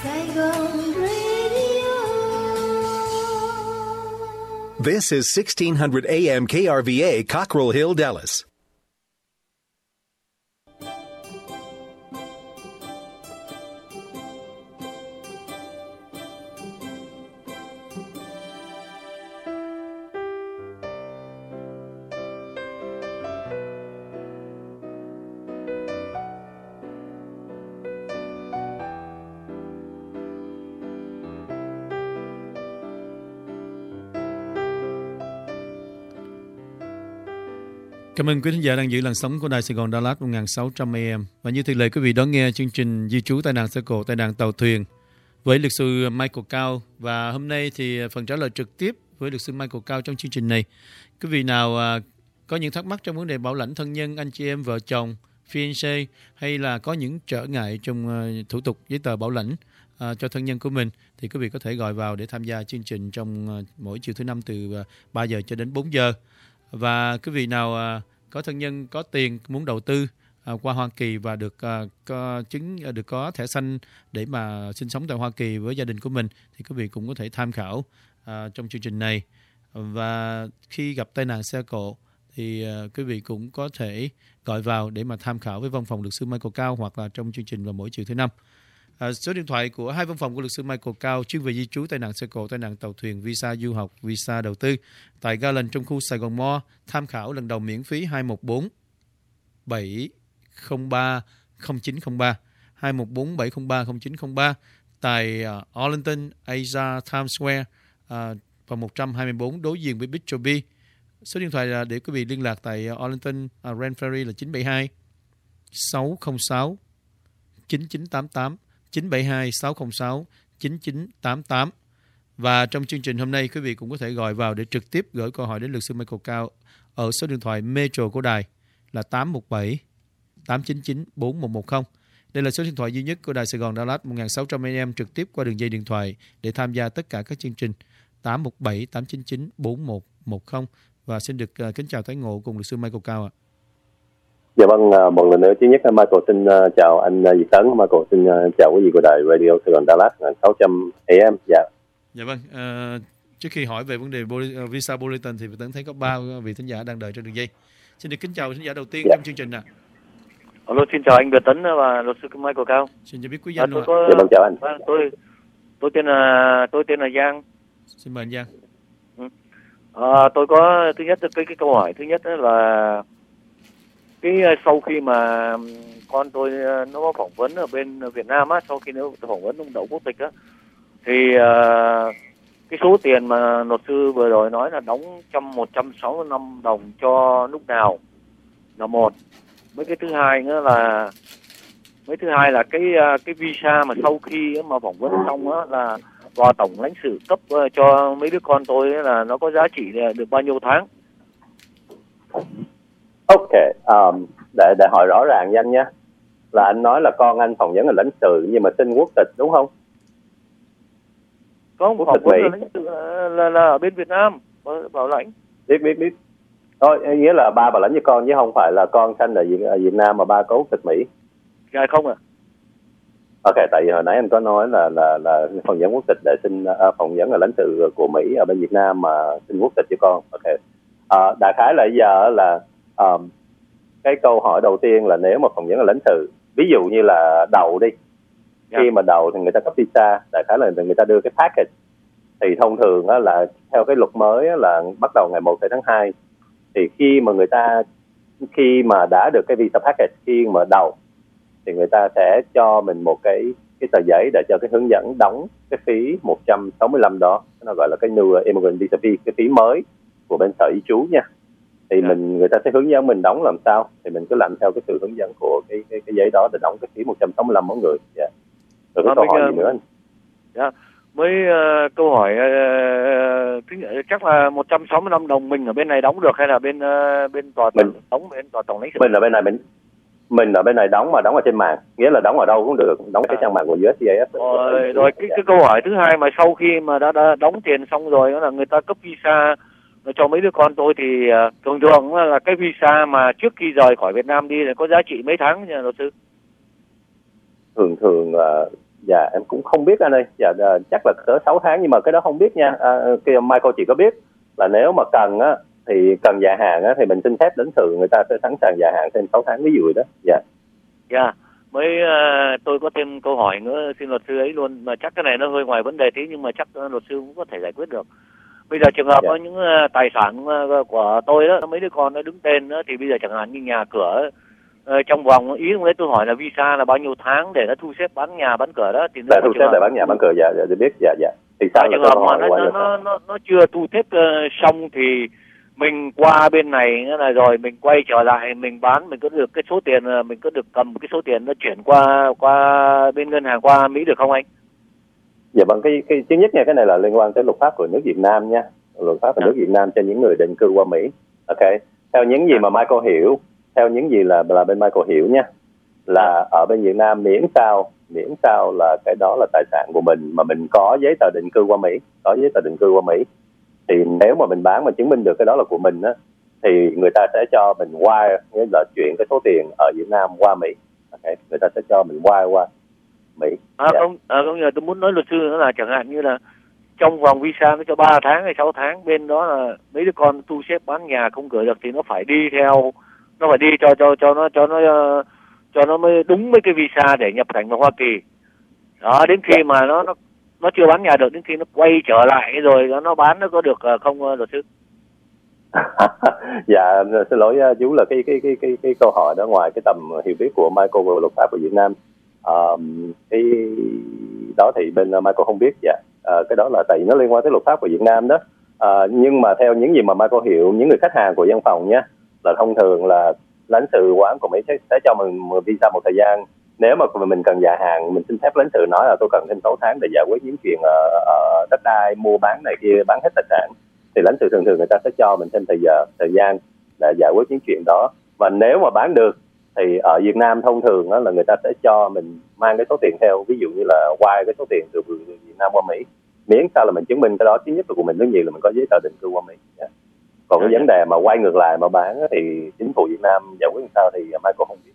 Saigon Radio. This is 1600 AM KRVA, Cockrell Hill, Dallas. Cảm ơn quý thính giả đang giữ làn sóng của Đài Sài Gòn Đà Lạt 1600 AM. Và như thường lệ, quý vị đón nghe chương trình Di trú tai nạn xe cộ, tai nạn tàu thuyền với luật sư Michael Cao. Và hôm nay thì phần trả lời trực tiếp với luật sư Michael Cao trong chương trình này. Quý vị nào có những thắc mắc trong vấn đề bảo lãnh thân nhân, anh chị em, vợ chồng, fiancé, hay là có những trở ngại trong thủ tục giấy tờ bảo lãnh cho thân nhân của mình, thì quý vị có thể gọi vào để tham gia chương trình trong mỗi chiều thứ Năm từ 3 giờ cho đến 4 giờ. Và quý vị nào có thân nhân có tiền muốn đầu tư qua Hoa Kỳ và được có thẻ xanh để mà sinh sống tại Hoa Kỳ với gia đình của mình, thì quý vị cũng có thể tham khảo trong chương trình này. Và khi gặp tai nạn xe cộ thì quý vị cũng có thể gọi vào để mà tham khảo với văn phòng luật sư Michael Cao, hoặc là trong chương trình vào mỗi chiều thứ Năm. Số điện thoại của hai văn phòng của luật sư Michael Cao chuyên về di trú, tai nạn xe cộ, tai nạn tàu thuyền, visa du học, visa đầu tư tại Garland trong khu Sài Gòn Mall. Tham khảo lần đầu miễn phí 214 703 0903 214 703 0903 tại Arlington, Asia, Times Square và 124 đối diện với Big Joby. Số điện thoại để quý vị liên lạc tại Arlington, Grand Prairie là 972 606 9988 972 606 9988. Và trong chương trình hôm nay, quý vị cũng có thể gọi vào để trực tiếp gửi câu hỏi đến luật sư Michael Cao ở số điện thoại Metro của đài là 817 899 4110. Đây là số điện thoại duy nhất của Đài Sài Gòn Đà Lạt 1600 AM trực tiếp qua đường dây điện thoại để tham gia tất cả các chương trình 817 899 4110. Và xin được kính chào tái ngộ cùng luật sư Michael Cao ạ. Dạ vâng, một lần nữa, thứ nhất Michael xin chào anh Việt Tấn. Michael xin chào quý vị của đài Radio Sài Gòn Đà Lạt 1600 AM. Dạ vâng, trước khi hỏi về vấn đề visa bulletin thì Việt Tấn thấy có 3 vị thính giả đang đợi trên đường dây. Xin được kính chào thính giả đầu tiên trong chương trình ạ. Alo, xin chào anh Việt Tấn và luật sư Michael Cao. Xin cho biết quý danh luôn ạ. Dạ vâng, chào anh. Tôi tên là Giang. Xin mời anh Giang. Tôi có thứ nhất cái câu hỏi thứ nhất là sau khi mà con tôi nó có phỏng vấn ở bên Việt Nam á, sau khi nó phỏng vấn ông đậu quốc tịch á, thì cái số tiền mà luật sư vừa rồi nói là đóng 165 đồng cho lúc nào là một. Mấy cái thứ hai là cái visa mà sau khi mà phỏng vấn xong á là tòa tổng lãnh sự cấp cho mấy đứa con tôi là nó có giá trị được bao nhiêu tháng? Ok, để hỏi rõ ràng nhanh nhé, là anh nói là con anh phỏng vấn ở lãnh sự nhưng mà xin quốc tịch đúng không? Có một phỏng vấn lãnh sự là ở bên Việt Nam bảo lãnh. Biết. Thôi, nghĩa là ba bảo lãnh cho con chứ không phải là con sanh ở Việt Nam mà ba có quốc tịch Mỹ. Dạ không ạ. Ok, tại vì hồi nãy anh có nói là phỏng vấn quốc tịch để xin phỏng vấn ở lãnh sự của Mỹ ở bên Việt Nam mà xin quốc tịch cho con. Ok. Đại khái là bây giờ là cái câu hỏi đầu tiên là nếu mà phỏng vấn ở lãnh sự, ví dụ như là đầu đi, khi mà đầu thì người ta cấp visa, đại khái là người ta đưa cái package, thì thông thường á, là theo cái luật mới á, là bắt đầu ngày 1 tháng 2, thì khi mà đã được cái visa package, khi mà đầu thì người ta sẽ cho mình một cái tờ giấy để cho cái hướng dẫn đóng cái phí 165 đó, nó gọi là cái new immigrant visa fee, cái phí mới của bên sở di trú nha. Thì người ta sẽ hướng dẫn mình đóng làm sao, thì mình cứ làm theo cái sự hướng dẫn của cái giấy đó để đóng cái phí 165 mỗi người. Rồi có câu hỏi gì nữa anh? Với câu hỏi chắc là 165 đồng mình ở bên này đóng được hay là bên tòa tổng bên tòa tổng lãnh sự? Mình ở bên này đóng ở trên mạng, nghĩa là đóng ở đâu cũng được, đóng cái trang mạng của USCIS. Rồi cái câu hỏi thứ hai mà sau khi mà đã đóng tiền xong rồi đó là người ta cấp visa cho mấy đứa con tôi, thì thường là cái visa mà trước khi rời khỏi Việt Nam đi là có giá trị mấy tháng nha luật sư? Thường Dạ em cũng không biết anh ơi. Dạ chắc là cỡ 6 tháng, nhưng mà cái đó không biết nha. Kia Michael chỉ có biết là nếu mà cần á thì cần gia hạn á thì mình xin phép lãnh sự, người ta sẽ sẵn sàng gia hạn thêm 6 tháng ví dụ đó. Dạ. Dạ. Tôi có thêm câu hỏi nữa xin luật sư ấy luôn, mà chắc cái này nó hơi ngoài vấn đề tí, nhưng mà chắc luật sư cũng có thể giải quyết được. Bây giờ trường hợp có những tài sản của tôi đó, mấy đứa con nó đứng tên đó, thì bây giờ chẳng hạn như nhà cửa trong vòng, ý lúc đấy tôi hỏi là visa là bao nhiêu tháng để nó thu xếp bán nhà bán cửa đó, thì để thu xếp để bán nhà bán cửa. Dạ tôi biết. Dạ thì sao trường hợp mà nó chưa thu xếp xong thì mình qua bên này là rồi mình quay trở lại mình bán, mình có được cái số tiền, mình có được cầm cái số tiền nó chuyển qua bên ngân hàng qua Mỹ được không anh? Dạ vâng, cái thứ nhất nha, cái này là liên quan tới luật pháp của nước Việt Nam nha. Luật pháp của nước Việt Nam cho những người định cư qua Mỹ. Ok. Theo những gì mà Michael hiểu, theo những gì là bên Michael hiểu nha, là ở bên Việt Nam miễn sao là cái đó là tài sản của mình mà mình có giấy tờ định cư qua Mỹ, thì nếu mà mình bán mà chứng minh được cái đó là của mình á, thì người ta sẽ cho mình wire, nghĩa là chuyển cái số tiền ở Việt Nam qua Mỹ. Okay. Người ta sẽ cho mình wire qua Mỹ. Không giờ tôi muốn nói luật sư nữa là chẳng hạn như là trong vòng visa nó cho 3 tháng hay 6 tháng, bên đó là mấy đứa con thu xếp bán nhà không gửi được thì nó phải đi theo, nó phải đi cho nó mới đúng với cái visa để nhập cảnh vào Hoa Kỳ. Đó, đến khi mà nó chưa bán nhà được, đến khi nó quay trở lại rồi nó bán, nó có được không luật sư? Dạ xin lỗi chú, là cái câu hỏi đó ngoài cái tầm hiểu biết của Michael về luật pháp của Việt Nam. Cái đó thì bên Michael không biết. Dạ. Cái đó là tại vì nó liên quan tới luật pháp của Việt Nam đó. Nhưng mà theo những gì mà Michael hiểu, những người khách hàng của văn phòng nhé, là thông thường là lãnh sự quán của Mỹ sẽ cho mình visa một thời gian. Nếu mà mình cần gia hạn, mình xin phép lãnh sự nói là tôi cần thêm 6 tháng để giải quyết những chuyện ở đất đai, mua bán này kia, bán hết tài sản, thì lãnh sự thường người ta sẽ cho mình thêm thời gian để giải quyết những chuyện đó. Và nếu mà bán được thì ở Việt Nam thông thường đó là người ta sẽ cho mình mang cái số tiền theo, ví dụ như là quay cái số tiền từ Việt Nam qua Mỹ, miễn sao là mình chứng minh cái đó thứ nhất là của mình, thứ nhì là mình có giấy tờ định cư qua Mỹ. Còn cái vấn đề mà quay ngược lại mà bán thì chính phủ Việt Nam giải quyết làm sao thì Michael không biết.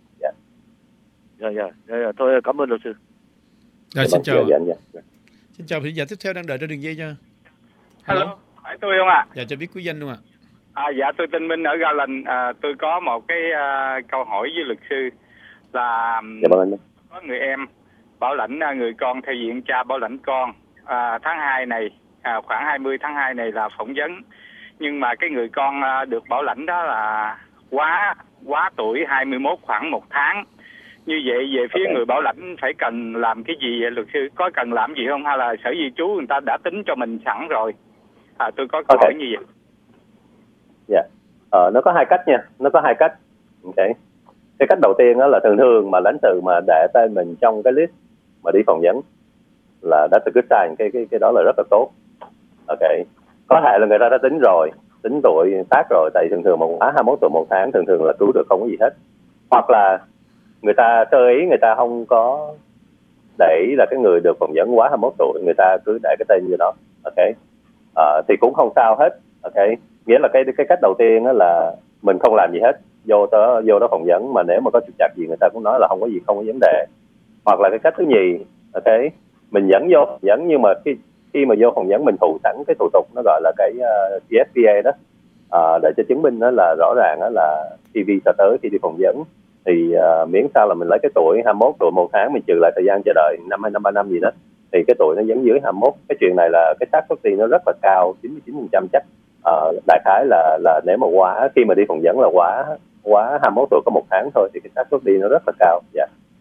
Dạ, tôi cảm ơn luật sư. Xin chào. Dạ. Xin chào thính giả tiếp theo đang đợi trên đường dây nha. Hello, phải tôi không ạ? Dạ, cho biết quý danh luôn ạ. Dạ, tôi tên Minh ở Garland. Tôi có một cái câu hỏi với luật sư là có người em bảo lãnh người con theo diện cha bảo lãnh con. Tháng 2 này, khoảng 20 tháng 2 này là phỏng vấn. Nhưng mà cái người con được bảo lãnh đó là quá tuổi 21 khoảng 1 tháng. Như vậy về phía người bảo lãnh phải cần làm cái gì vậy luật sư? Có cần làm gì không, hay là sở di trú người ta đã tính cho mình sẵn rồi? Tôi có câu hỏi như vậy. Dạ. Nó có hai cách nha. Okay. Cái cách đầu tiên đó là thường mà lãnh sự mà để tên mình trong cái list mà đi phỏng vấn là that's a good sign, cái đó là rất là tốt. Ok. Có thể là người ta đã tính tuổi tác rồi, tại thường mà quá 21 tuổi 1 tháng thường là cứu được không có gì hết. Hoặc là người ta sơ ý, người ta không có để ý là cái người được phỏng vấn quá 21 tuổi, người ta cứ để cái tên như đó. Ok. Thì cũng không sao hết. Ok. Nghĩa là cái cách đầu tiên đó là mình không làm gì hết, vô đó phỏng vấn, mà nếu mà có trục trặc gì người ta cũng nói là không có gì, không có vấn đề. Hoặc là cái cách thứ nhì, ok, mình dẫn vô phỏng vấn, nhưng mà khi mà vô phỏng vấn mình phụ sẵn cái thủ tục nó gọi là cái CSPA đó, để cho chứng minh đó là rõ ràng đó là khi visa tới, khi đi phỏng vấn thì miễn sao là mình lấy cái tuổi 21 tuổi 1 tháng, mình trừ lại thời gian chờ đợi 5 hay 3 năm gì đó, thì cái tuổi nó vẫn dưới 21. Cái chuyện này là cái xác suất đi nó rất là cao, 99% chắc. Đại khái là nếu mà khi mà đi phỏng vấn là quá 21 tuổi có 1 tháng thôi thì cái xác suất đi nó rất là cao. Dạ.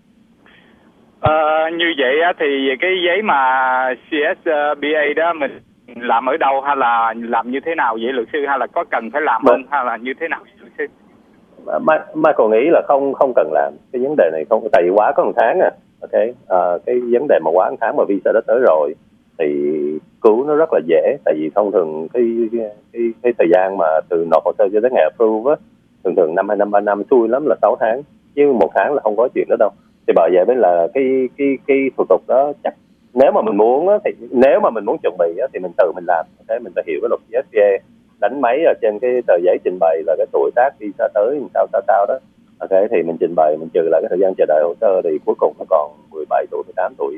Như vậy thì cái giấy mà CSBA đó mình làm ở đâu, hay là làm như thế nào vậy luật sư, hay là có cần phải làm không, hay là như thế nào luật sư? Michael nghĩ là không cần làm cái vấn đề này, không, tại vì quá có 1 tháng à. Ok. Cái vấn đề mà quá 1 tháng mà visa đã tới rồi thì cứu nó rất là dễ, tại vì thông thường cái thời gian mà từ nộp hồ sơ cho tới ngày approve á, thường 5 hay 3 năm, xui lắm là 6 tháng, chứ 1 tháng là không có chuyện đó đâu. Thì bởi vậy mới là cái thủ tục đó chắc nếu mà mình muốn á, thì nếu mà mình muốn chuẩn bị á, thì mình tự mình làm. Thế mình phải hiểu cái luật CSPA, đánh máy ở trên cái tờ giấy trình bày là cái tuổi tác visa tới sao đó. Ok, thì mình trình bày, mình trừ lại cái thời gian chờ đợi hồ sơ thì cuối cùng nó còn 17 tuổi 18 tuổi đó.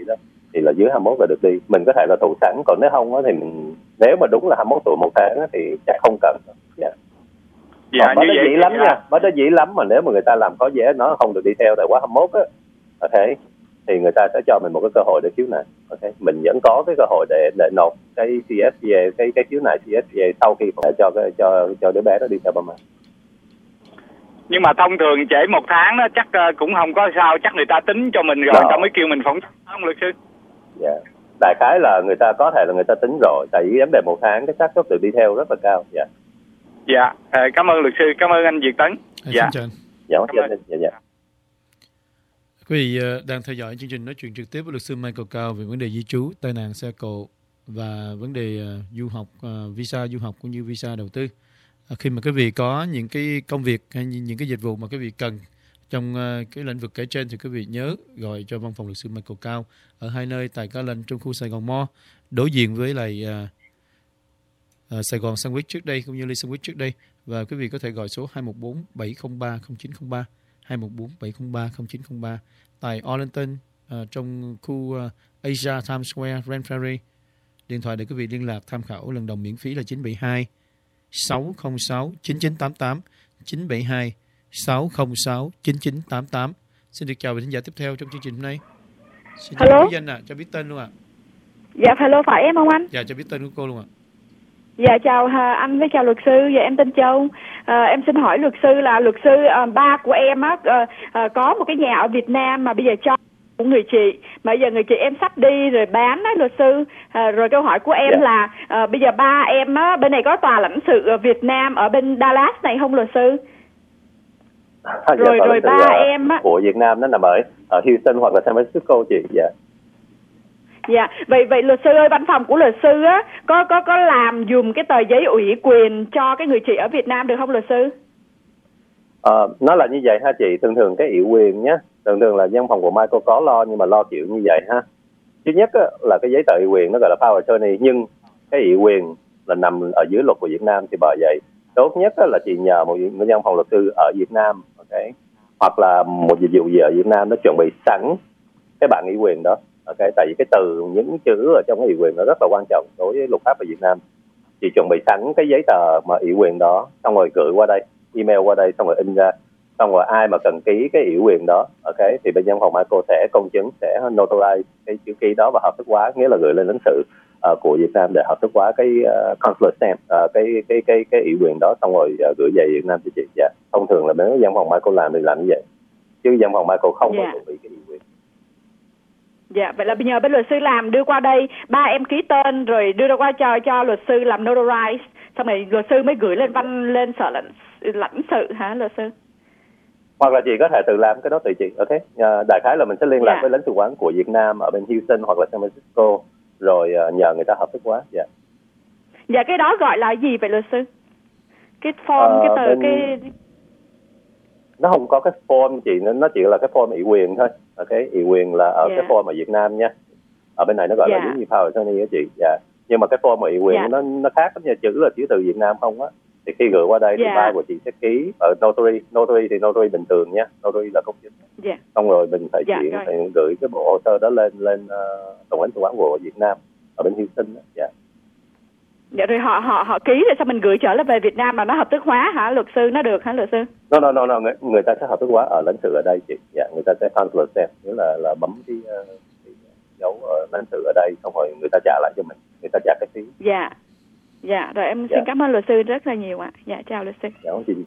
thì là dưới 21 là được đi. Mình có thể là thủ sẵn, còn nếu không thì mình, nếu mà đúng là 21 tuổi 1 tháng thì chắc không cần. Dạ. Dạ, mới như đó vậy dĩ lắm nha, mới đó dĩ lắm mà nếu mà người ta làm có vé nó không được đi theo tại quá 21 á, ok, thì người ta sẽ cho mình một cái cơ hội để khiếu nại. Ok, mình vẫn có cái cơ hội để nộp cái CSPA, cái khiếu nại CSPA sau khi cho đứa bé đó đi theo ba má. Nhưng mà thông thường trễ 1 tháng đó chắc cũng không có sao, chắc người ta tính cho mình rồi người ta mới kêu mình phỏng vấn, không luật sư? Dạ. Đại khái là người ta có thể là người ta tính rồi, tại vì vấn đề 1 tháng cái xác suất được đi theo rất là cao. Dạ. Dạ, cảm ơn luật sư, cảm ơn anh Việt Tấn. Dạ. Xin chào. Dạ. Quý vị đang theo dõi chương trình nói chuyện trực tiếp với luật sư Michael Cao về vấn đề di trú, tai nạn xe cộ và vấn đề du học, visa du học cũng như visa đầu tư. Khi mà quý vị có những cái công việc hay những cái dịch vụ mà quý vị cần trong cái lĩnh vực kể trên thì quý vị nhớ gọi cho văn phòng luật sư Michael Cao ở hai nơi tại Cá Linh trong khu Sài Gòn Mo, đối diện với lại Sài Gòn Sandwich trước đây cũng như Lee Sandwich trước đây. Và quý vị có thể gọi số 214-703-0903 214-703-0903 tại Arlington trong khu Asia Times Square, Grand Prairie. Điện thoại để quý vị liên lạc tham khảo lần đầu miễn phí là 972 606 9988 972 606 9988. Xin được chào vị khán giả tiếp theo trong chương trình hôm nay. Xin chào quý danh ạ, cho biết tên luôn ạ. Dạ, hello, phải em không anh? Dạ, cho biết tên của cô luôn ạ. Dạ, chào anh với chào luật sư. Dạ, em tên Châu. Em xin hỏi luật sư là luật sư ba của em á có một cái nhà ở Việt Nam mà bây giờ cho của người chị, mà bây giờ người chị em sắp đi rồi bán đó luật sư. Rồi câu hỏi của em là bây giờ ba em á, bên này có tòa lãnh sự Việt Nam ở bên Dallas này không luật sư? Rồi ba em á của Việt Nam nó nằm ở Houston hoặc là San Francisco chị. Dạ. Dạ, vậy luật sư ơi, văn phòng của luật sư á có làm dùm cái tờ giấy ủy quyền cho cái người chị ở Việt Nam được không luật sư? Nó là như vậy ha chị, thường cái ủy quyền nhé, thường là văn phòng của Michael có lo nhưng mà lo kiểu như vậy ha. Thứ nhất á, là cái giấy tờ ủy quyền nó gọi là power attorney, nhưng cái ủy quyền là nằm ở dưới luật của Việt Nam, thì bởi vậy tốt nhất á, là chị nhờ một văn phòng luật sư ở Việt Nam, ok, hoặc là một dịch vụ gì ở Việt Nam nó chuẩn bị sẵn cái bản ủy quyền đó. Ok, tại vì cái từ những chữ ở trong cái ủy quyền nó rất là quan trọng đối với luật pháp ở Việt Nam. Chị chuẩn bị sẵn cái giấy tờ mà ủy quyền đó, xong rồi gửi qua đây, email qua đây, xong rồi in ra, xong rồi ai mà cần ký cái ủy quyền đó, ok, thì bên văn phòng Michael sẽ công chứng, sẽ notarize cái chữ ký đó và hợp thức hóa, nghĩa là gửi lên lãnh sự của Việt Nam để hợp thức hóa cái consular stamp, cái ủy quyền đó, xong rồi gửi về Việt Nam cho chị. Dạ, thông thường là nếu văn phòng Michael làm thì làm như vậy, chứ văn phòng Michael không có chuẩn bị cái ủy quyền. Dạ, vậy là bây giờ bên luật sư làm đưa qua đây, ba em ký tên rồi đưa ra qua cho luật sư làm notarize, xong rồi luật sư mới gửi lên sở lãnh sự hả luật sư? Hoặc là chị có thể tự làm cái đó tùy chị. Ok, đại khái là mình sẽ liên lạc với lãnh sự quán của Việt Nam ở bên Houston hoặc là San Francisco, rồi nhờ người ta hợp thức hóa. Dạ. Dạ, cái đó gọi là gì vậy luật sư? Cái form, cái tờ, cái... Nó không có cái form chị, nó chỉ là cái form ủy quyền thôi. Ok, ủy quyền là ở cái form ở Việt Nam nha. Ở bên này nó gọi là giống như power attorney á chị. Dạ. Nhưng mà cái form ủy quyền nó khác lắm nha, chữ là chữ từ Việt Nam không á. Thì khi gửi qua đây thì ba của chị sẽ ký ở notary thì notary bình thường nha, notary là công chứng. Xong rồi mình phải chuyển, phải gửi cái bộ hồ sơ đó lên tổng lãnh sự quán của Việt Nam ở bên Houston đó. Dạ. Dạ, rồi họ ký rồi sao mình gửi trở lại về Việt Nam mà nó hợp thức hóa hả luật sư, nó được hả luật sư? No, người ta sẽ hợp thức hóa ở lãnh sự ở đây chị. Dạ, người ta sẽ consular stamp, nghĩa là bấm cái dấu lãnh sự ở đây, xong rồi người ta trả lại cho mình, người ta trả cái phí. Dạ, rồi em xin cảm ơn luật sư rất là nhiều ạ. Dạ, chào luật sư.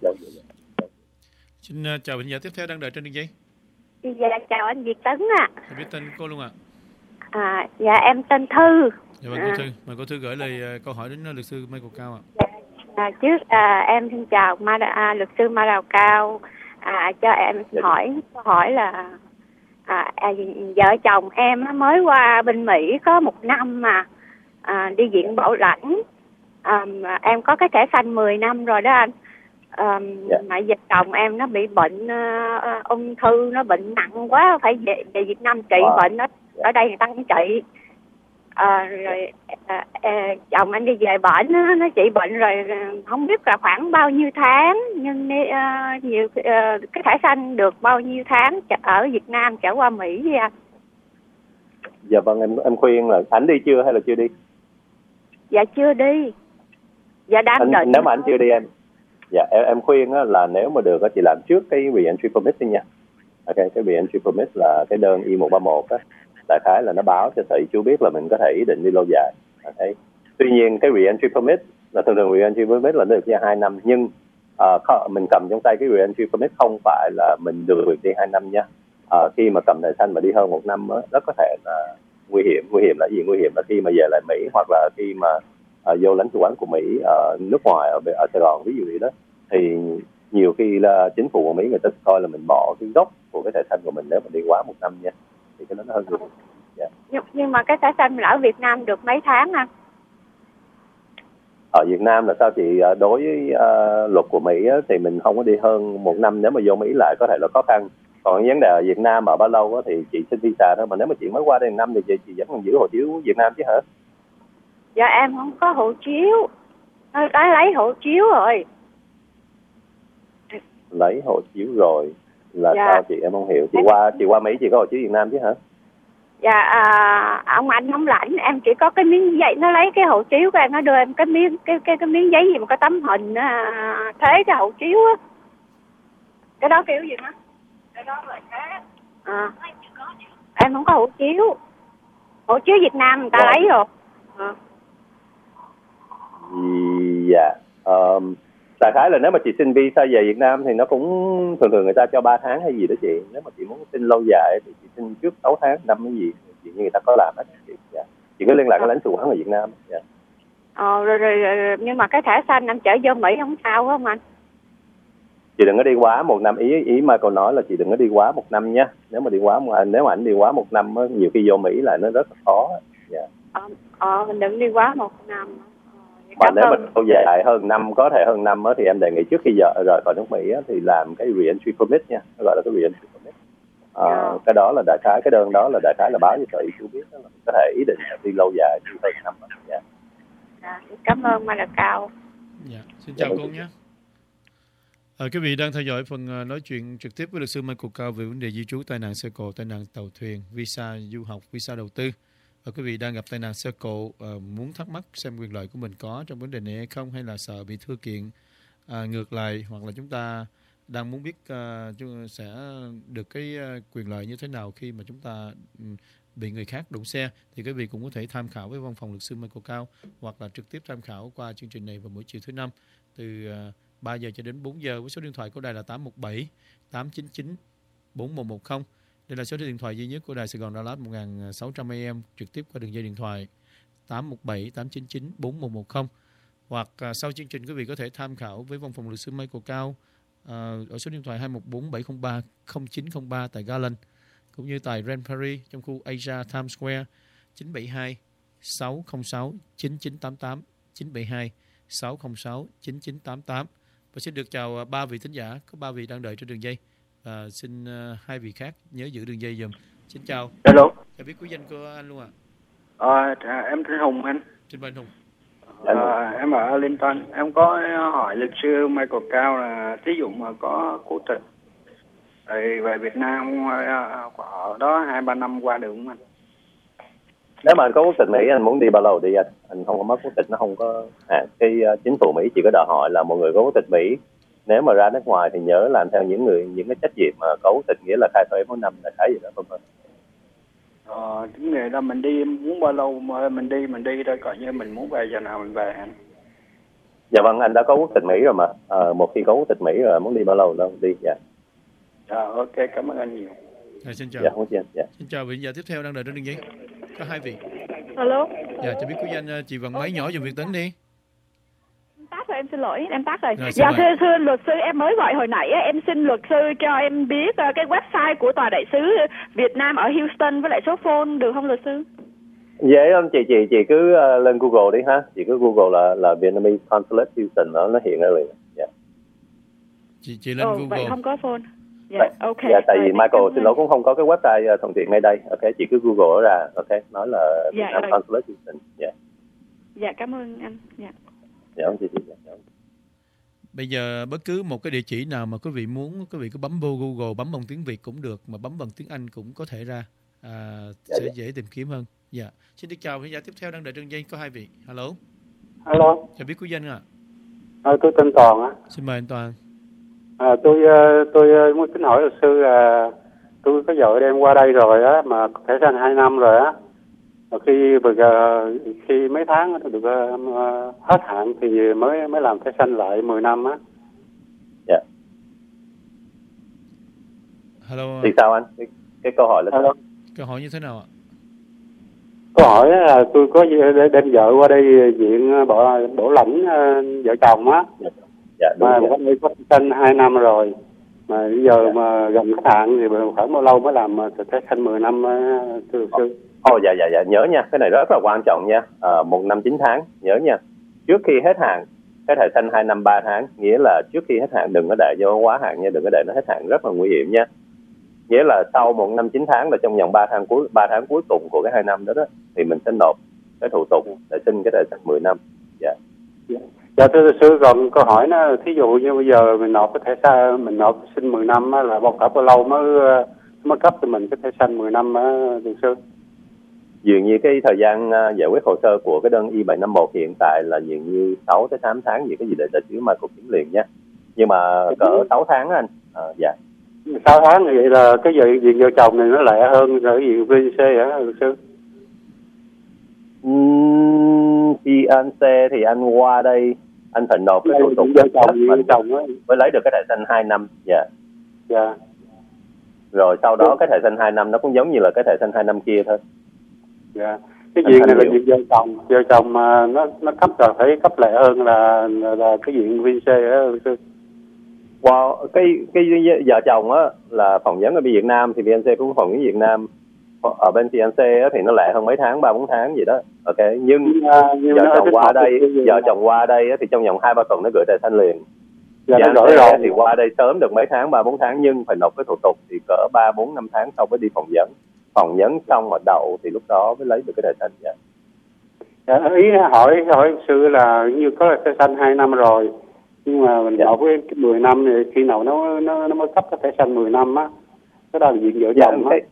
Xin chào bệnh giả tiếp theo đang đợi trên đường dây. Dạ, chào anh Việt Tấn ạ. Biết tên cô luôn ạ. Dạ, em tên Thư. Dạ, cô Thư. Mời cô Thư gửi lời câu hỏi đến luật sư Michael Cao ạ. Trước em xin chào luật sư Michael Cao. Cho em hỏi là vợ chồng em mới qua bên Mỹ có 1 năm mà đi viện bảo lãnh. Em có cái thẻ xanh 10 năm rồi đó anh. Mà vợ chồng em nó bị bệnh ung thư, nó bệnh nặng quá, phải về Việt Nam trị bệnh đó. Ở đây người ta cũng trị. Rồi chồng anh đi về bệnh nó trị bệnh rồi không biết là khoảng bao nhiêu tháng, nhưng nhiều cái thẻ xanh được bao nhiêu tháng ở Việt Nam trở qua Mỹ vậy anh? Dạ vâng, em khuyên là ảnh đi chưa hay là chưa đi? Dạ chưa đi. Dạ đang đợi. Nếu mà ảnh chưa đi dạ em khuyên á, là nếu mà được á, chị làm trước cái re-entry permit đi nha. Ok, cái re-entry permit là cái đơn I-131 á, đại khái là nó báo cho Sở Di trú biết là mình có thể ý định đi lâu dài. Okay. Tuy nhiên cái re-entry permit là thường re-entry permit là nó được cho 2 năm, nhưng mình cầm trong tay cái re-entry permit không phải là mình được quyền đi 2 năm nha. Khi mà cầm thẻ xanh mà đi hơn 1 năm á, rất có thể là nguy hiểm là gì? Nguy hiểm là khi mà về lại Mỹ, hoặc là khi mà vô lãnh sự quán của Mỹ ở nước ngoài, ở Sài Gòn ví dụ vậy đó, thì nhiều khi là chính phủ của Mỹ người ta coi là mình bỏ cái gốc của cái thẻ xanh của mình nếu mà đi quá 1 năm nha, thì cái đó nó hơi nguy hiểm. Nhưng mà cái thẻ xanh mình ở Việt Nam được mấy tháng anh? Ở Việt Nam là sao chị? Đối với luật của Mỹ á, thì mình không có đi hơn 1 năm, nếu mà vô Mỹ lại có thể là khó khăn. Còn vấn đề ở Việt Nam ở bao lâu á, thì chị xin visa thôi, mà nếu mà chị mới qua đây 1 năm thì chị vẫn còn giữ hộ chiếu Việt Nam chứ hả? Dạ em không có hộ chiếu, đã lấy hộ chiếu rồi. Lấy hộ chiếu rồi là dạ. Sao chị? Em không hiểu. Chị qua Mỹ chị có hộ chiếu Việt Nam chứ hả? Dạ ông anh không lãnh, em chỉ có cái miếng giấy, nó lấy cái hộ chiếu của em, nó đưa em cái miếng cái miếng giấy gì mà có tấm hình thế cái hộ chiếu á. Cái đó kiểu gì đó? Cái đó là thế. Em không có hộ chiếu. Hộ chiếu Việt Nam người ta lấy rồi. Dạ. Đại khái là nếu mà chị xin visa về Việt Nam thì nó cũng thường người ta cho 3 tháng hay gì đó chị. Nếu mà chị muốn xin lâu dài thì chị xin trước 6 tháng, năm cái gì chị như người ta có làm hết chị. Dạ. Chị cứ liên lạc với lãnh sự quán ở Việt Nam. Dạ. Rồi nhưng mà cái thẻ xanh em chở vô Mỹ không sao không anh? Chị đừng có đi quá 1 năm, ý Michael nói là chị đừng có đi quá 1 năm nhé. Nếu mà ảnh đi quá 1 năm nhiều khi vô Mỹ lại nó rất là khó. Dạ. Mình đừng đi quá 1 năm. Mà nếu mà lâu dài hơn năm, có thể hơn năm thì em đề nghị trước khi rời khỏi nước Mỹ thì làm cái re-entry permit nha, nó gọi là cái re-entry permit. Cái đó là đại khái, cái đơn đó là đại khái là báo cho Sở Di trú biết đó, là có thể ý định đi lâu dài đi hơn năm. Cảm ơn Mai Là Cao. Dạ, xin chào cô nhé. Quý vị đang theo dõi phần nói chuyện trực tiếp với luật sư Michael Cao về vấn đề di trú, tai nạn xe cộ, tai nạn tàu thuyền, visa du học, visa đầu tư. Và quý vị đang gặp tai nạn xe cộ, muốn thắc mắc xem quyền lợi của mình có trong vấn đề này hay không, hay là sợ bị thưa kiện ngược lại, hoặc là chúng ta đang muốn biết sẽ được cái quyền lợi như thế nào khi mà chúng ta bị người khác đụng xe, thì quý vị cũng có thể tham khảo với văn phòng luật sư Michael Cao, hoặc là trực tiếp tham khảo qua chương trình này vào mỗi chiều thứ Năm từ 3 giờ cho đến 4 giờ với số điện thoại của đài là 817 899 4110. Đây là số điện thoại duy nhất của đài Sài Gòn Đà Lạt 1600 AM, trực tiếp qua đường dây điện thoại 817 899 4110. Hoặc sau chương trình quý vị có thể tham khảo với văn phòng luật sư Michael Cao ở số điện thoại 214 703 0903 tại Garland, cũng như tại Grand Paris trong khu Asia Times Square 972 606 9988 972 606 9988. Và xin được chào 3 vị thính giả, có 3 vị đang đợi trên đường dây. Xin 2 vị khác nhớ giữ đường dây dùm. Xin chào. Hello. Cho biết quý danh của anh luôn ạ. Em tên Hùng anh. Xin mời Hùng. Em ở Linton. Em có hỏi luật sư Michael Cao là thí dụ mà có quốc tịch về Việt Nam ở đó 2-3 năm qua được không anh? Nếu mà anh có quốc tịch Mỹ, anh muốn đi bao lâu đi anh không có mất quốc tịch, nó không có cái chính phủ Mỹ chỉ có đòi hỏi là một người có quốc tịch Mỹ nếu mà ra nước ngoài thì nhớ làm theo những cái trách nhiệm mà có quốc tịch, nghĩa là khai thuế mỗi năm là cái gì đó vân vân. Cái nghề là mình đi muốn bao lâu mà mình đi thôi, coi như mình muốn về giờ nào mình về anh. Dạ vâng, anh đã có quốc tịch Mỹ rồi mà. Một khi có quốc tịch Mỹ rồi muốn đi bao lâu đâu đi. Dạ. Ok, cảm ơn anh nhiều. Xin chào. Dạ. Xin chào vị giả tiếp theo đang đợi trên đường dây. Có 2 vị. Alo. Dạ, cho biết quý danh chị vần máy nhỏ dùm Việt Tấn đi. Tắt rồi, em xin lỗi, em tắt rồi. Rồi, dạ thưa luật sư, em mới gọi hồi nãy, em xin luật sư cho em biết cái website của tòa đại sứ Việt Nam ở Houston với lại số phone được không luật sư? Dễ không chị cứ lên Google đi ha, chị cứ Google là Vietnamese Consulate Houston, nó hiện ra liền. Dạ. Chị lên Google. Vậy không có phone. Dạ, ok. Dạ, tại vì Michael xin lỗi cũng không có cái website thuận tiện ngay đây. Ok, chị cứ Google ra. Ok, nói là Vietnam Consulate Houston. Dạ. Dạ, cảm ơn anh. Dạ. Dạ không chị. Dạ. Bây giờ bất cứ một cái địa chỉ nào mà quý vị muốn, quý vị cứ bấm vô Google, bấm bằng tiếng Việt cũng được, mà bấm bằng tiếng Anh cũng có thể ra. sẽ dễ tìm kiếm hơn. Dạ. Xin được chào khán giả tiếp theo đang đợi trên dây, có hai vị. Hello. Hello. Chào biết quý danh ạ. Tôi tên Toàn á. Xin mời anh Toàn. Tôi muốn xin hỏi luật sư là tôi có vợ đem qua đây rồi á, mà thẻ xanh 2 năm rồi á. Mà khi mấy tháng tôi được hết hạn thì mới làm thẻ xanh lại 10 năm á. Dạ. Hello. Thì sao anh? Cái câu hỏi là sao? Câu hỏi như thế nào ạ? Câu hỏi là tôi có đem vợ qua đây diện bảo lãnh vợ chồng á. Dạ, mà qua đây có thẻ xanh 2 năm rồi. Mà bây giờ mà gần hết hạn thì khoảng bao lâu mới làm thẻ xanh 10 năm thưa luật sư? Dạ, nhớ nha, cái này rất là quan trọng nha. 1 năm 9 tháng, nhớ nha. Trước khi hết hạn, cái thẻ xanh 2 năm 3 tháng, nghĩa là trước khi hết hạn đừng có để cho quá hạn nha, đừng có để nó hết hạn, rất là nguy hiểm nha. Nghĩa là sau 1 năm 9 tháng là trong vòng 3 tháng cuối cùng của cái 2 năm đó thì mình sẽ nộp cái thủ tục để xin cái thẻ xanh 10 năm. Dạ. Dạ thưa luật sư, còn câu hỏi nó thí dụ như bây giờ mình nộp cái thẻ xanh, mình nộp xin 10 năm là bao lâu mới cấp cho mình cái thẻ xanh 10 năm luật sư? Dường như cái thời gian giải quyết hồ sơ của cái đơn I-751 hiện tại là dường như 6 tới 8 tháng gì cái gì để chiếu Michael kiếm liền nha. Nhưng mà cỡ 6 tháng anh. Dạ. 6 tháng vậy là cái việc vợ chồng này nó lẹ hơn rồi việc VC hả luật sư? Khi anh xe thì anh qua đây anh phải nộp cái thủ tục vợ chồng mới lấy được cái thẻ xanh 2 năm. Dạ. Dạ. Rồi sau đó cái thẻ xanh 2 năm nó cũng giống như là cái thẻ xanh 2 năm kia thôi. Dạ. Cái diện này là việc vợ chồng mà nó cấp rồi phải cấp lẹ hơn là cái diện VC hả luật sư? Wow, cái vợ chồng á là phỏng vấn ở bên Việt Nam thì VNC cũng phỏng vấn Việt Nam. Ở bên VNC á thì nó lẹ hơn mấy tháng, 3-4 tháng gì đó. Ok, nhưng vợ chồng qua đây á thì trong vòng 2-3 tuần nó gửi thẻ xanh liền. VNC thì qua đây sớm được mấy tháng, 3-4 tháng nhưng phải nộp cái thủ tục thì cỡ 3-4-5 tháng sau mới đi phỏng vấn. Phỏng vấn xong mà đậu thì lúc đó mới lấy được cái thẻ xanh. Dạ. Ý hỏi luật sư là như có thẻ xanh 2 năm rồi. Nhưng mà mình nộp cái 10 năm thì khi nào nó mới cấp cái thẻ xanh 10 năm á. Cái đó là việc vợ chồng á.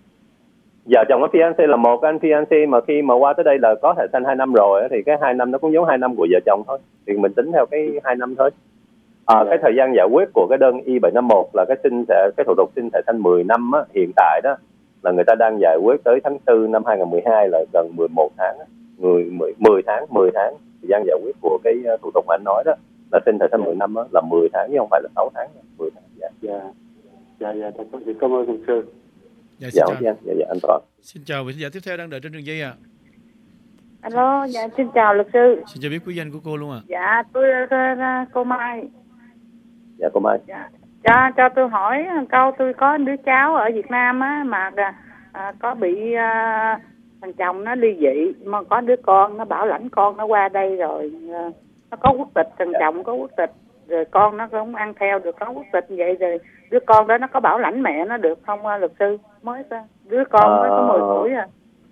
Vợ chồng ở fiancé là một, anh fiancé mà khi mà qua tới đây là có thẻ xanh 2 năm rồi thì cái 2 năm nó cũng giống 2 năm của vợ chồng thôi. Thì mình tính theo cái 2 năm thôi. Cái thời gian giải quyết của cái đơn I-751 là cái thủ tục xin thẻ xanh 10 năm á, hiện tại đó là người ta đang giải quyết tới tháng 4 năm 2012 là gần 11 tháng, 10 tháng, thời gian giải quyết của cái thủ tục mà anh nói đó là xin thẻ xanh 10 năm đó, là 10 tháng chứ không phải là 6 tháng, 10 tháng. Dạ, cảm ơn luật sư. Dạ, anh Toàn. Xin chào vị khán giả tiếp theo đang đợi trên đường dây ạ. Alo, dạ xin chào luật sư. Xin chào biết quý danh của cô luôn ạ. Dạ, cô Mai. Dạ, cô Mai. Dạ, cho tôi hỏi câu, tôi có đứa cháu ở Việt Nam á mà có bị thằng chồng nó ly dị, mà có đứa con nó bảo lãnh con nó qua đây rồi, nó có quốc tịch, thằng chồng có quốc tịch, rồi con nó cũng ăn theo được có quốc tịch vậy, rồi đứa con đó nó có bảo lãnh mẹ nó được không luật sư? Đứa con mới có 10 tuổi à.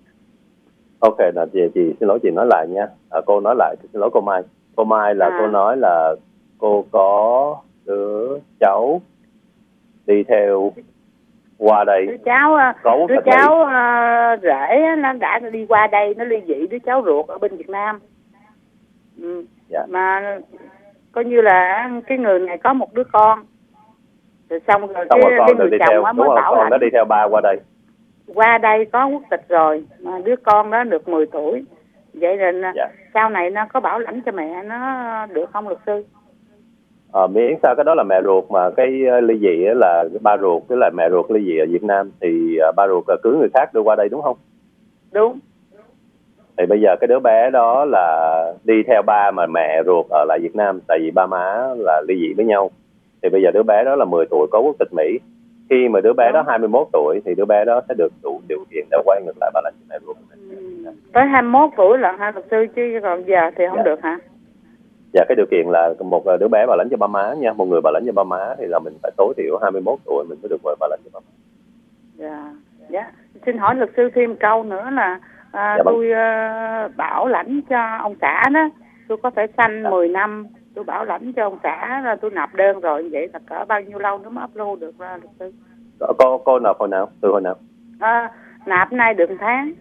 Ok, là chị xin lỗi, chị nói lại nha. Cô nói lại, xin lỗi cô Mai. Cô Mai là cô nói là cô có đứa cháu đi theo qua đây. Đứa cháu rể nó đã đi qua đây, nó ly dị, đứa cháu ruột ở bên Việt Nam. Dạ. Mà coi như là cái người này có một đứa con. Rồi xong rồi cái người chồng mới bảo con nó đi theo ba qua đây. Qua đây có quốc tịch rồi, mà đứa con đó được 10 tuổi. Vậy nên sau này nó có bảo lãnh cho mẹ nó được không luật sư? Miễn sao cái đó là mẹ ruột, mà cái ly dị là ba ruột, tức là mẹ ruột ly dị ở Việt Nam thì ba ruột là cưới người khác đưa qua đây đúng không? Đúng. Thì bây giờ cái đứa bé đó là đi theo ba mà mẹ ruột ở lại Việt Nam, tại vì ba má là ly dị với nhau. Thì bây giờ đứa bé đó là 10 tuổi có quốc tịch Mỹ. Khi mà đứa bé đó 21 tuổi thì đứa bé đó sẽ được đủ điều kiện để quay ngược lại bảo lãnh cho mẹ ruột. Tới 21 tuổi là hả luật sư, chứ còn giờ thì không được hả? Dạ, cái điều kiện là một đứa bé bảo lãnh cho ba má nha, một người bảo lãnh cho ba má thì là mình phải tối thiểu 21 tuổi mình mới được bảo lãnh cho ba má. Dạ. Xin hỏi luật sư thêm câu nữa là tôi bảo lãnh cho ông xã đó, tôi có thể xanh 10 năm, tôi bảo lãnh cho ông xã là tôi nộp đơn rồi, vậy là cỡ bao nhiêu lâu nó mới upload được ra luật sư? Cô nộp hồi nào? Từ hồi nào? nạp nay được 1 tháng.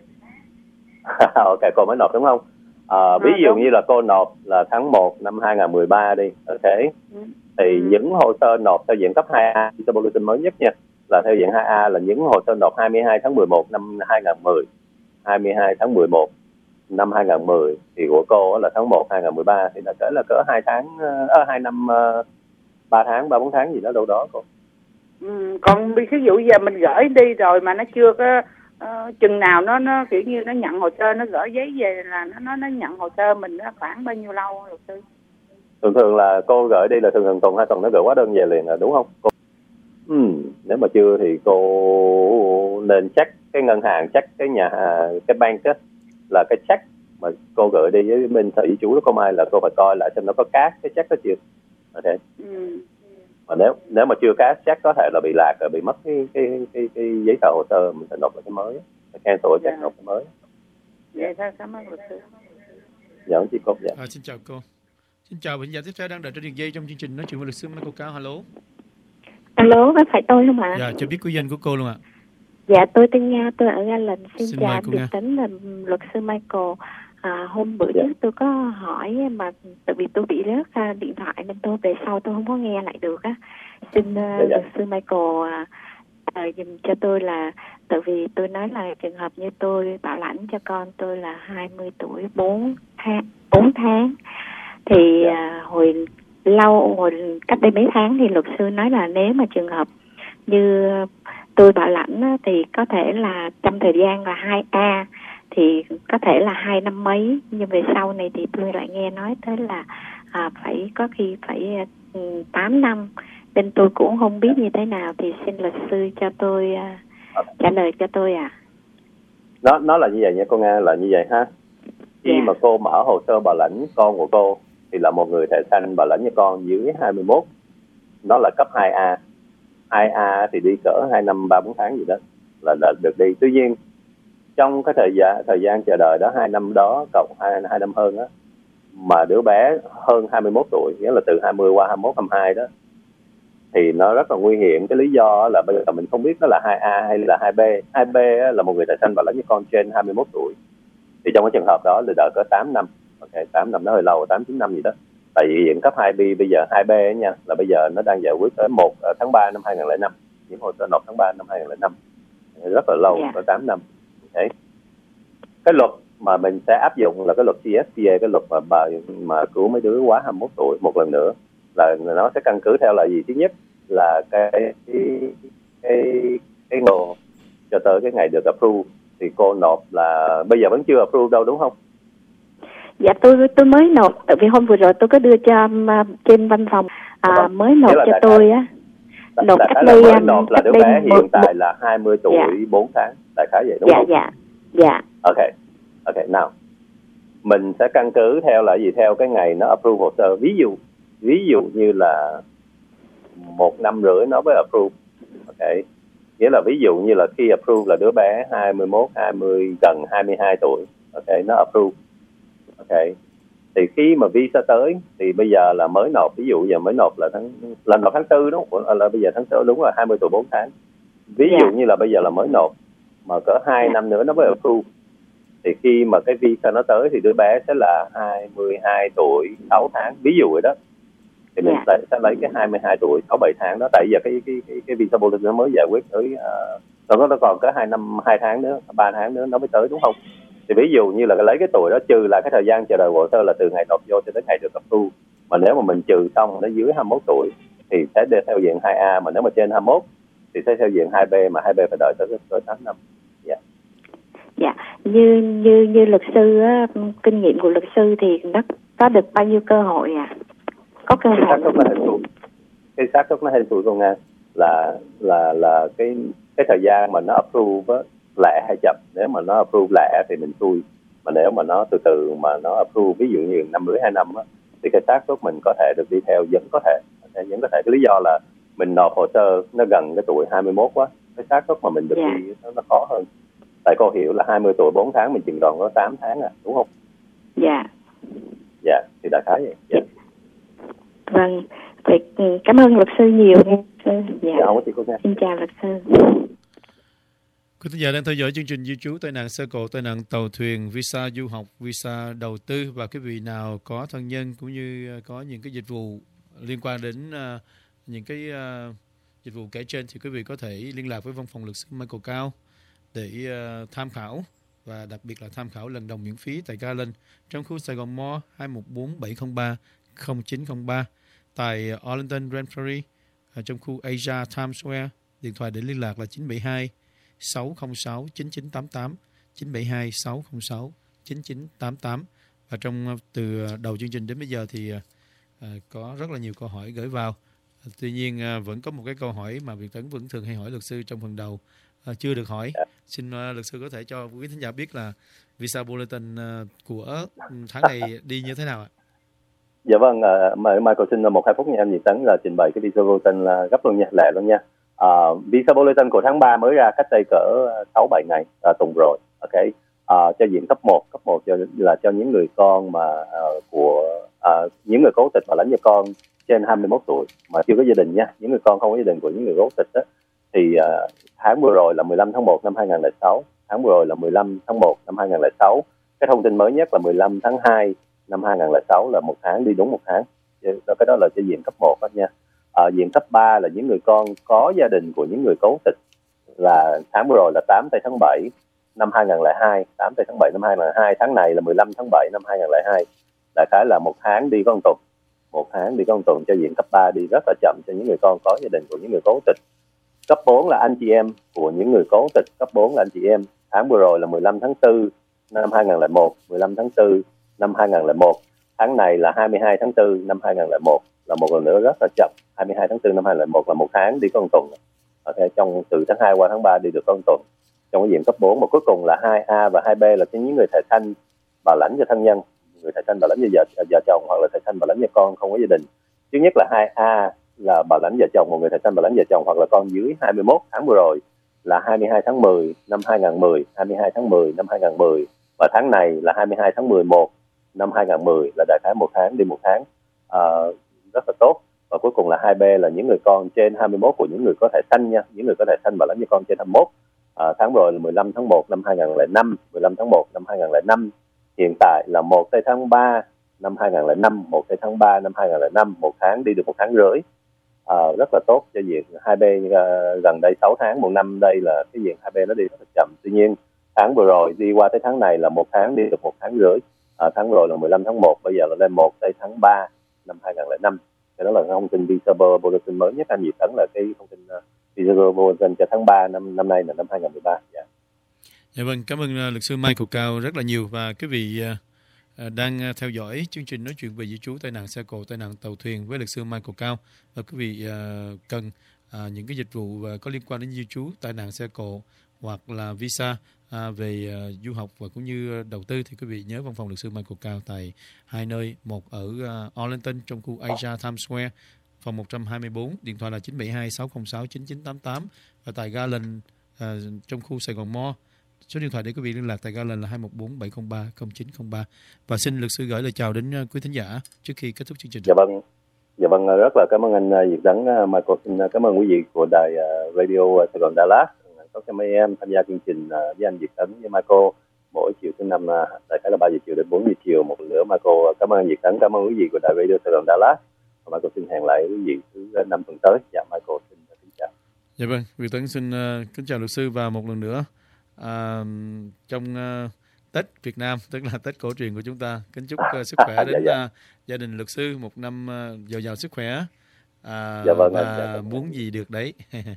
Ok, cô mới nộp đúng không? Ví dụ như là cô nộp là tháng 1 năm 2013 đi, ok. Thì những hồ sơ nộp theo diện cấp 2A cho bulletin mới nhất nha, là theo diện 2A là những hồ sơ nộp 22 tháng 11 năm 2010. 22 tháng 11 năm 2010 thì của cô là tháng 1 2013 thì đã cỡ là cỡ 2 tháng 2 năm 3 tháng 3-4 tháng gì đó đâu đó cô. Còn ví dụ giờ mình gửi đi rồi mà nó chưa có chừng nào nó kiểu như nó nhận hồ sơ, nó gửi giấy về là nó nhận hồ sơ mình nó khoảng bao nhiêu lâu luật sư? Thường là cô gửi đi là thường tuần 2 tuần nó gửi hóa đơn về liền là đúng không cô? Nếu mà chưa thì cô nên check cái ngân hàng, check cái cái bank á, là cái check mà cô gửi đi với bên sở di trú đó, có mai là cô phải coi lại xem nó có cash cái check đó chưa. Ok. Mà nếu mà chưa cash check có thể là bị lạc rồi, bị mất cái giấy tờ hồ sơ, mình phải nộp lại cái mới, phải cancel check nộp cái mới. Vậy thôi, cảm ơn luật sư. Dạ, chị cô. Dạ. Xin chào cô. Xin chào bệnh giả tiếp theo đang đợi trên đường dây trong chương trình nói chuyện với luật sư Michael Cao. Alo. Alo, có phải tôi không ạ? Dạ, cho biết quý danh của cô luôn ạ. Dạ, tôi tên Nga, tôi ở Ga Lệnh. Xin chào cô biệt tính là luật sư Michael. Hôm bữa trước tôi có hỏi mà tại vì tôi bị rớt điện thoại nên tôi về sau tôi không có nghe lại được á. Xin luật sư Michael dùm cho tôi là, tại vì tôi nói là trường hợp như tôi bảo lãnh cho con tôi là 20 tuổi 4 tháng thì hồi cách đây mấy tháng thì luật sư nói là nếu mà trường hợp như tôi bảo lãnh thì có thể là trong thời gian là 2A thì có thể là 2 năm mấy, nhưng về sau này thì tôi lại nghe nói tới là phải có khi phải 8 năm, nên tôi cũng không biết như thế nào, thì xin luật sư cho tôi trả lời cho tôi ạ. Nó là như vậy nha cô Nga, là như vậy ha. Khi mà cô mở hồ sơ bảo lãnh con của cô thì là một người thẻ xanh bảo lãnh cho con dưới 21, nó là cấp 2A. 2A thì đi cỡ 2 năm 3-4 tháng gì đó là được đi. Tuy nhiên trong cái thời gian chờ đợi đó 2 năm đó cộng 2 năm hơn á, mà đứa bé hơn 21 tuổi, nghĩa là từ 20 qua 21 22 đó, thì nó rất là nguy hiểm. Cái lý do là bây giờ mình không biết nó là 2A hay là 2B. 2B là một người thẻ xanh bảo lãnh cho con trên 21 tuổi. Thì trong cái trường hợp đó là đợi có 8 năm. Ok, 8 năm nó hơi lâu, 8-9 năm gì đó. Tại vì diện cấp 2B bây giờ 2B nha, là bây giờ nó đang giải quyết tới tháng 3 năm 2005. Những hồ sơ nộp tháng 3 năm 2005. Rất là lâu, có 8 năm. Okay. Cái luật mà mình sẽ áp dụng là cái luật CSPA, cái luật mà cứu mấy đứa quá 21 tuổi. Một lần nữa là nó sẽ căn cứ theo là gì? Thứ nhất là cái ngộ cho tới cái ngày được approve thì cô nộp là bây giờ vẫn chưa approve đâu đúng không? Dạ tôi mới nộp, tại vì hôm vừa rồi tôi có đưa cho trên văn phòng mới nộp cho tôi á. Nộp cách đây mới nộp là đứa bé hiện tại là 20 tuổi 4 tháng, đại khái vậy đúng không? Dạ. Ok, nào mình sẽ căn cứ theo là gì? Theo cái ngày nó approve hồ sơ. Ví dụ như là 1 năm rưỡi nó mới approve. Ok, nghĩa là ví dụ như là khi approve là đứa bé 21, 20, gần 22 tuổi. Ok, nó approve. Ok, thì khi mà visa tới thì bây giờ là mới nộp, ví dụ giờ mới nộp là nộp tháng 4 đúng không? Là bây giờ tháng 4 đúng là 20 tuổi 4 tháng. Ví dụ như là bây giờ là mới nộp mà cỡ 2 năm nữa nó mới approve. Thì khi mà cái visa nó tới thì đứa bé sẽ là 22 tuổi 6 tháng, ví dụ vậy đó. Thì mình sẽ lấy cái 22 tuổi 6-7 tháng đó, tại giờ cái visa bulletin nó mới giải quyết tới nó còn có 2 năm 2 tháng nữa, 3 tháng nữa nó mới tới đúng không? Thì ví dụ như là lấy cái tuổi đó trừ là cái thời gian chờ đợi hồ sơ là từ ngày nộp vô cho đến ngày được approve. Mà nếu mà mình trừ xong nó dưới 21 tuổi thì sẽ theo diện 2A, mà nếu mà trên 21 thì sẽ theo diện 2B, mà 2B phải đợi tới 8 năm. Dạ, như luật sư á, kinh nghiệm của luật sư thì nó có được bao nhiêu cơ hội ạ? Có cơ hội. Cái xác suất nó hên xui con Nga là cái thời gian mà nó approve á, lẹ hay chậm. Nếu mà nó approve lẹ thì mình xui, mà nếu mà nó từ từ mà nó approve ví dụ như 1 rưỡi 2 năm á, thì cái xác suất mình có thể được đi theo vẫn có thể. Cái lý do là mình nộp hồ sơ nó gần cái tuổi 21 quá, cái xác suất mà mình được đi nó khó hơn. Tại cô hiểu là 20 tuổi 4 tháng mình chừng còn có 8 tháng đúng không? Dạ, thì đã khá vậy. Vâng, vậy cảm ơn luật sư nhiều nha. Dạ, không có gì cô Nga. Xin chào luật sư. Quý thính giả đang theo dõi chương trình di trú tai nạn xe cộ, tai nạn tàu thuyền, visa du học, visa đầu tư, và quý vị nào có thân nhân cũng như có những cái dịch vụ liên quan đến những cái dịch vụ kể trên thì quý vị có thể liên lạc với văn phòng luật sư Michael Cao để tham khảo, và đặc biệt là tham khảo lần đồng miễn phí tại Garland trong khu Sài Gòn Mall 214-703-0903, tại Arlington Grand Prairie trong khu Asia Times Square. Điện thoại để liên lạc là 972-606-9988, 972-606-9988. Và từ đầu chương trình đến bây giờ thì có rất là nhiều câu hỏi gửi vào. Tuy nhiên vẫn có một cái câu hỏi mà Việt Tấn vẫn thường hay hỏi luật sư trong phần đầu chưa được hỏi. Xin luật sư có thể cho quý khán giả biết là visa bulletin của tháng này đi như thế nào ạ? Dạ vâng, mời Michael xin 1-2 phút nha anh Việt Tấn là trình bày cái visa bulletin là gấp luôn nha, lẹ luôn nha. Visa bulletin của tháng 3 mới ra cách đây cỡ 6-7 ngày, tuần rồi. Ok, cho diện cấp 1 là cho những người con mà của những người cố tịch và lãnh cho con trên 21 tuổi mà chưa có gia đình nha. Những người con không có gia đình của những người cố tịch đó, thì tháng vừa rồi là 15 tháng 1 năm 2006, tháng vừa rồi là 15 tháng 1 năm 2006. Cái thông tin mới nhất là 15 tháng 2 năm 2006 là một tháng, đi đúng một tháng. Cái đó là cho diện cấp 1 đó nha. Diện cấp 3 là những người con có gia đình của những người cố tịch, là tháng vừa rồi là 8 tây tháng 7 năm 2002, 8 tây tháng 7 năm 2002, tháng này là 15 tháng 7 năm 2002. Đại khái là một tháng đi có một tuần. Một tháng đi có một tuần cho diện cấp 3, đi rất là chậm cho những người con có gia đình của những người cố tịch. Cấp 4 là anh chị em của những người cố tịch, cấp 4 là anh chị em. Tháng vừa rồi là 15 tháng 4 năm 2001, 15 tháng 4 năm 2001. Tháng này là 22 tháng 4 năm 2001, là một lần nữa rất là chậm. 22 tháng 4 năm 2001 là một tháng đi có một tuần. Ok, từ tháng 2 qua tháng 3 đi được có một tuần. Trong cái diện cấp 4, mà cuối cùng là 2A và 2B là cho những người thầy thanh bảo lãnh cho thân nhân, người thầy thanh bảo lãnh cho vợ chồng, hoặc là thầy thanh bảo lãnh cho con không có gia đình. Thứ nhất là 2A là bảo lãnh vợ chồng, một người thầy thanh bảo lãnh vợ chồng hoặc là con dưới 21 tháng vừa rồi là 22 tháng 10 năm 2010, 22 tháng 10 năm 2010, và tháng này là 22 tháng 11 năm 2010, là đại khái một tháng đi một tháng, rất là tốt. Và cuối cùng là 2B là những người con trên 21 của những người có thẻ xanh nha, những người có thẻ xanh bảo lãnh cho con trên 21. Tháng rồi là 15 tháng 1 năm 2005, 15 tháng 1 năm 2005. Hiện tại là 1 tây tháng 3 năm 2005, 1 tây tháng 3 năm 2005, một tháng đi được một tháng rưỡi. Rất là tốt cho diện 2B. Gần đây 6 tháng, một năm đây là cái diện 2B nó đi rất là chậm. Tuy nhiên tháng vừa rồi đi qua tới tháng này là một tháng đi được một tháng rưỡi. Tháng rồi là 15 tháng 1, bây giờ là lên 1 tây tháng 3 năm 2005. Cái đó là thông tin visa bulletin mới nhất anh Diệp Tấn, là cái thông tin visa bulletin cho tháng 3 năm nay là năm 2013. Dạ vâng, cảm ơn luật sư Michael Cao rất là nhiều. Và quý vị đang theo dõi chương trình nói chuyện về di trú, tai nạn xe cộ, tai nạn tàu thuyền với luật sư Michael Cao. Và quý vị cần những cái dịch vụ có liên quan đến di trú, tai nạn xe cộ hoặc là visa về du học và cũng như đầu tư thì quý vị nhớ văn phòng luật sư Michael Cao tại hai nơi, một ở Arlington trong khu Asia Times Square, phòng 124, điện thoại là 972-606-9988, và tại Garland trong khu Sài Gòn Mall. Số điện thoại để quý vị liên lạc tại Garland là 214-703-0903. Và xin luật sư gửi lời chào đến quý thính giả trước khi kết thúc chương trình. Dạ vâng, rất là cảm ơn anh Việt Tấn. Michael xin cảm ơn quý vị của đài Radio Sài Gòn Dallas. Có mấy em tham gia chương trình với anh Việt Tấn với Michael mỗi chiều thứ năm, đại khái là 3 giờ chiều đến 4 giờ chiều. Một lần nữa Michael cảm ơn anh Việt Tấn, cảm ơn quý vị của đài Radio Sài Gòn Dallas. Và Michael xin hẹn lại quý vị thứ 5 tuần tới. Dạ, Michael xin chào. Dạ vâng, Việt Tấn xin kính chào luật sư. Và một lần nữa trong Tết Việt Nam, tức là Tết cổ truyền của chúng ta, kính chúc sức khỏe đến gia đình luật sư một năm giàu sức khỏe, và muốn gì được đấy.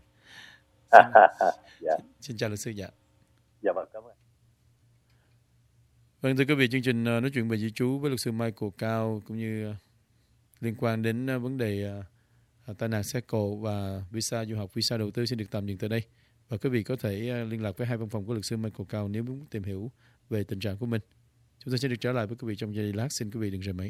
Xin chào luật sư. Dạ vâng, cảm ơn. Vâng, thưa quý vị, chương trình nói chuyện về di trú với luật sư Michael Cao cũng như liên quan đến vấn đề tai nạn xe cộ và visa du học, visa đầu tư xin được tạm dừng tại đây. Và quý vị có thể liên lạc với hai văn phòng của luật sư Michael Cao nếu muốn tìm hiểu về tình trạng của mình. Chúng tôi sẽ được trở lại với quý vị trong giây lát. Xin quý vị đừng rời máy.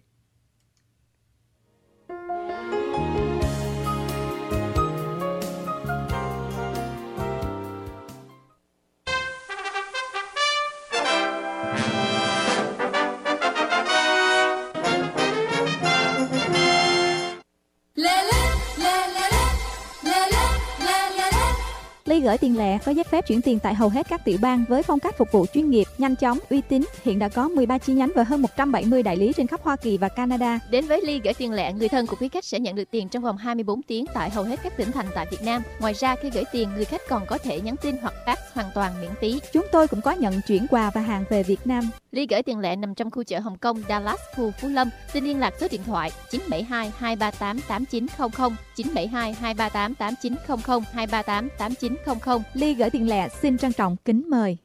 Gửi Tiền Lẻ có giấy phép chuyển tiền tại hầu hết các tiểu bang với phong cách phục vụ chuyên nghiệp, nhanh chóng, uy tín. Hiện đã có 13 chi nhánh và hơn 170 đại lý trên khắp Hoa Kỳ và Canada. Đến với Ly Gửi Tiền Lẻ, người thân của quý khách sẽ nhận được tiền trong vòng 24 tiếng tại hầu hết các tỉnh thành tại Việt Nam. Ngoài ra, khi gửi tiền, người khách còn có thể nhắn tin hoặc fax hoàn toàn miễn phí. Chúng tôi cũng có nhận chuyển quà và hàng về Việt Nam. Ly Gửi Tiền Lẻ nằm trong khu chợ Hồng Kông, Dallas, khu Phú Lâm. Xin liên lạc số điện thoại 972 238 8900, 972 238 8900, 238 8900. Ly Gửi Tiền Lẻ xin trân trọng kính mời.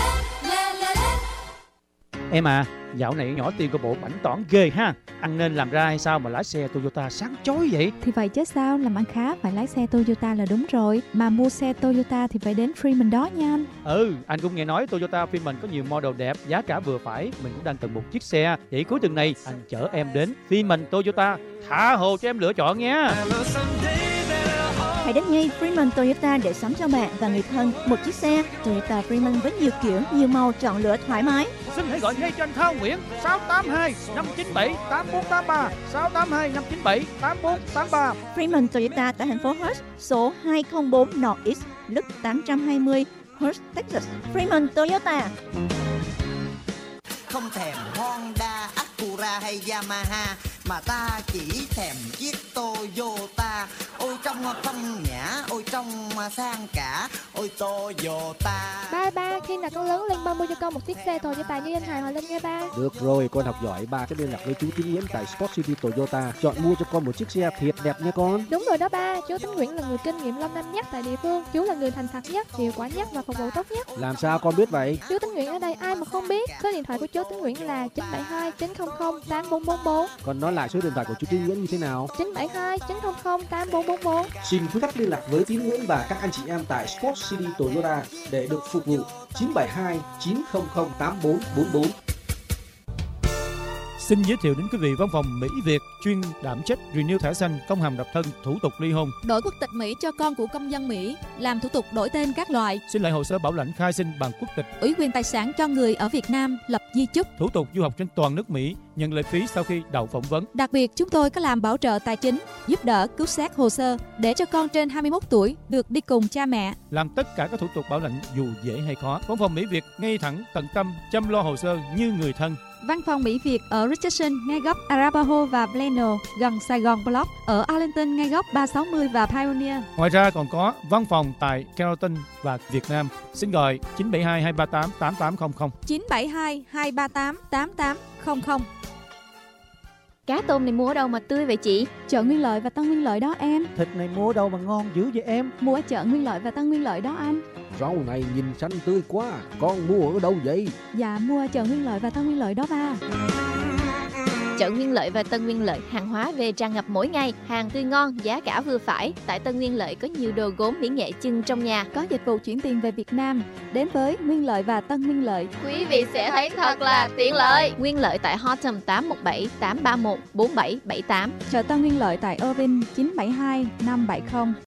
Em à, dạo này nhỏ tiền của bộ bảnh tỏn ghê ha. Ăn nên làm ra hay sao mà lái xe Toyota sáng chói vậy? Thì vậy chứ sao, làm ăn khá phải lái xe Toyota là đúng rồi. Mà mua xe Toyota thì phải đến Freeman đó nha anh. Anh cũng nghe nói Toyota Freeman có nhiều model đẹp, giá cả vừa phải. Mình cũng đang cần một chiếc xe. Vậy cuối tuần này anh chở em đến Freeman Toyota, tha hồ cho em lựa chọn nha. Hãy đến ngay Freeman Toyota để sắm cho bạn và người thân một chiếc xe Toyota Freeman với nhiều kiểu, nhiều màu chọn lựa thoải mái. Xin hãy gọi ngay cho anh Thao Nguyễn 682 597 8483, 682 597 8483. Freeman Toyota tại thành phố Hurst, số 204 North East, Loop 820, Hurst, Texas. Freeman Toyota. Không thèm Honda, Acura hay Yamaha, mà ta chỉ thèm chiếc Toyota. Ôi trong phong nhã, ôi trong sang cả, ôi Toyota. Ba, khi nào con lớn lên ba mua cho con một chiếc xe Toyota như anh Hải Hòa Linh nha ba. Được rồi, con học giỏi, ba sẽ liên lạc với chú Tín Nguyễn tại Sport City Toyota, chọn mua cho con một chiếc xe thiệt đẹp nha con. Đúng rồi đó ba, chú Tín Nguyễn là người kinh nghiệm lâu năm nhất tại địa phương, chú là người thành thật nhất, hiệu quả nhất và phục vụ tốt nhất. Làm sao con biết vậy? Chú Tín Nguyễn ở đây ai mà không biết. Số điện thoại của chú Tín Nguyễn là 972 900 8444. Con nói lại số điện thoại của chú Tín Nguyễn như thế nào? 972 900 8444. Xin quý khách liên lạc với Tín Nguyễn và các anh chị em tại Sport City Toyota để được phục vụ. 972 900 8444. Xin giới thiệu đến quý vị văn phòng Mỹ Việt chuyên đảm trách renew thẻ xanh, công hàm độc thân, thủ tục ly hôn, đổi quốc tịch Mỹ cho con của công dân Mỹ, làm thủ tục đổi tên các loại, xin lại hồ sơ bảo lãnh khai sinh bằng quốc tịch, ủy quyền tài sản cho người ở Việt Nam, lập di chúc, thủ tục du học trên toàn nước Mỹ, nhận lệ phí sau khi đậu phỏng vấn. Đặc biệt chúng tôi có làm bảo trợ tài chính, giúp đỡ cứu xét hồ sơ để cho con trên 21 tuổi được đi cùng cha mẹ, làm tất cả các thủ tục bảo lãnh dù dễ hay khó. Văn phòng Mỹ Việt ngay thẳng, tận tâm, chăm lo hồ sơ như người thân. Văn phòng Mỹ Việt ở Richardson ngay góc Arapahoe và Plano, gần Sài Gòn Block, ở Arlington ngay góc 360 và Pioneer. Ngoài ra còn có văn phòng tại Carrollton và Việt Nam. Xin gọi 972 238 8800. 972 238 8800. Cá tôm này mua ở đâu mà tươi vậy chị? Chợ Nguyên Lợi và Tân Nguyên Lợi đó em. Thịt này mua đâu mà ngon dữ vậy em? Mua ở chợ Nguyên Lợi và Tân Nguyên Lợi đó anh. Rau này nhìn xanh tươi quá, con mua ở đâu vậy? Dạ mua ở chợ Nguyên Lợi và Tân Nguyên Lợi đó ba. Chợ Nguyên Lợi và Tân Nguyên Lợi, hàng hóa về tràn ngập mỗi ngày, hàng tươi ngon, giá cả vừa phải. Tại Tân Nguyên Lợi có nhiều đồ gốm mỹ nghệ trưng trong nhà, có dịch vụ chuyển tiền về Việt Nam. Đến với Nguyên Lợi và Tân Nguyên Lợi, quý vị sẽ thấy thật là tiện lợi. Nguyên Lợi tại Horton 817 831 4778. Chợ Tân Nguyên Lợi tại Irving 972 570.